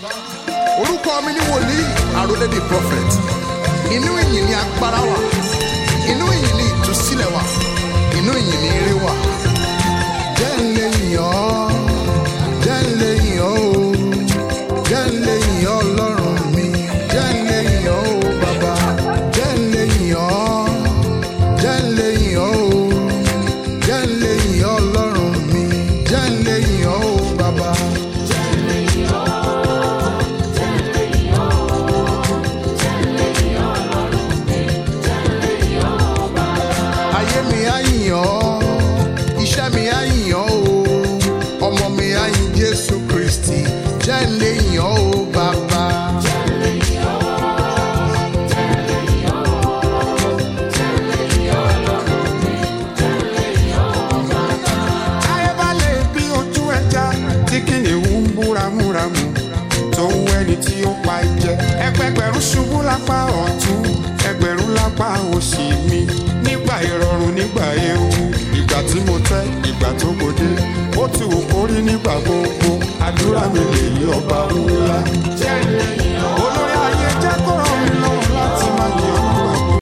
Orúkọ mi ni wòlíì Àrólé the prophet. Inú ìyìn ni agbára wà. Inú ìyìn ni ìtúsílẹ̀ wà. Inú ìyìn ni ire wà. Jẹ́ n lè yìn ọ́, jẹ́ n lè yìn ọ́ o, jẹ́ n lè yìn ọ́ Ọlọ́run mi, jẹ́ n lè yìn ọ́ o Bàbá, jẹ́ n lè yìn ọ́, jẹ́ n lè yìn ọ́ o, jẹ́ n lè yìn ọ́ Ọlọ́run mi, jẹ́ n lè yìn ọ́ o Bàbá. Ayé mi á yìn ọ́, iṣẹ́ mi á yìn ọ́ o, ọmọ mi á yìn Jésù Kristi, jẹ́ n lè yìn ọ́ o Bàbá. Ayé bá lè bí ojú ẹja tí kìnìún ń búramúramù tó ń wẹ́ni tí ó pa jẹ. Ẹgbẹgbẹ̀rún ṣubú lápá ọ̀tún, ẹgbẹ̀rún lápá òsì mi. Nígbà ìrọ̀rùn, nígbà ewu, ìgbà tí mo tẹ́, ìgbà tó gbòde. Ó ti wù kó rí nígbà gbogbo. Àdúrà mi lè yí ọba wú